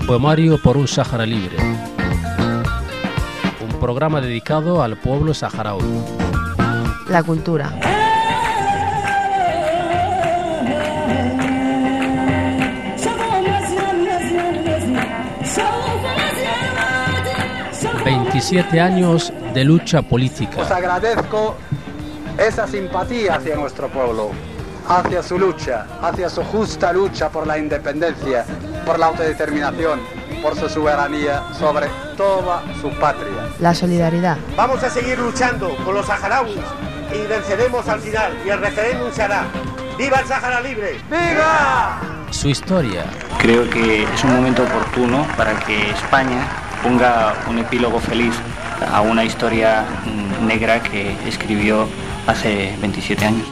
Poemario por un Sáhara libre. Un programa dedicado al pueblo saharaui. La cultura. «27 años de lucha política». Os agradezco esa simpatía hacia nuestro pueblo, hacia su lucha, hacia su justa lucha por la independencia, por la autodeterminación, por su soberanía sobre toda su patria. La solidaridad. Vamos a seguir luchando con los saharauis y venceremos al final y el referéndum se hará. ¡Viva el Sáhara libre! ¡Viva! Su historia. Creo que es un momento oportuno para que España ponga un epílogo feliz a una historia negra que escribió hace 27 años.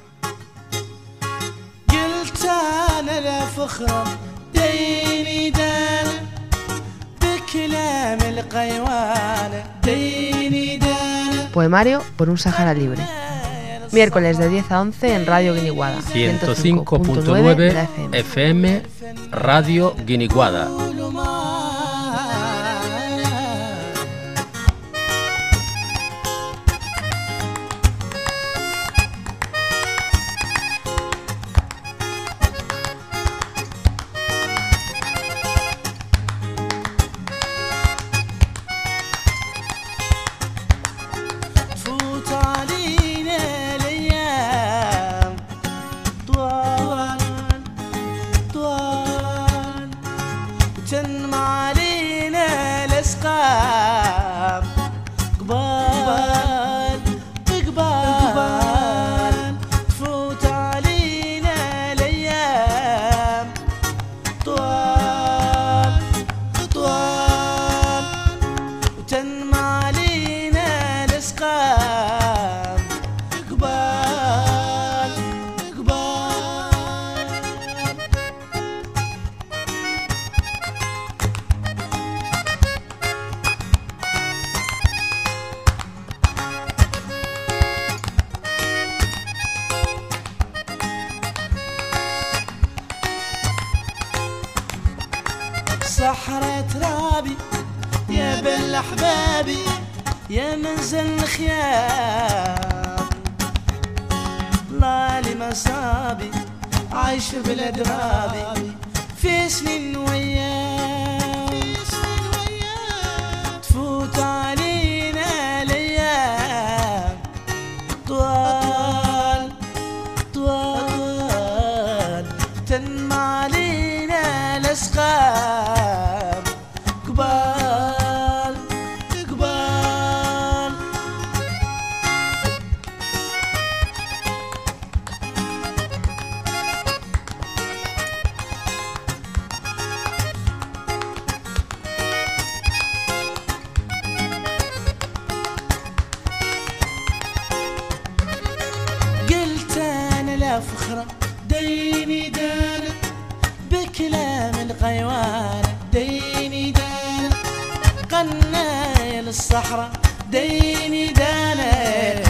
Poemario por un Sáhara libre. Miércoles de 10 a 11 en Radio Guiniguada. 105.9 FM Radio Guiniguada. صحرا ترابي يا بل أحبابي يا منزل الخيام لالي مصابي عايش بالأدرابي في سنين ويام تفوت علينا الأيام طوال طوال تنمى علينا الأسقام فخرة ديني دانا بكلام الغيوان ديني دانا قنايا للصحراء ديني دانا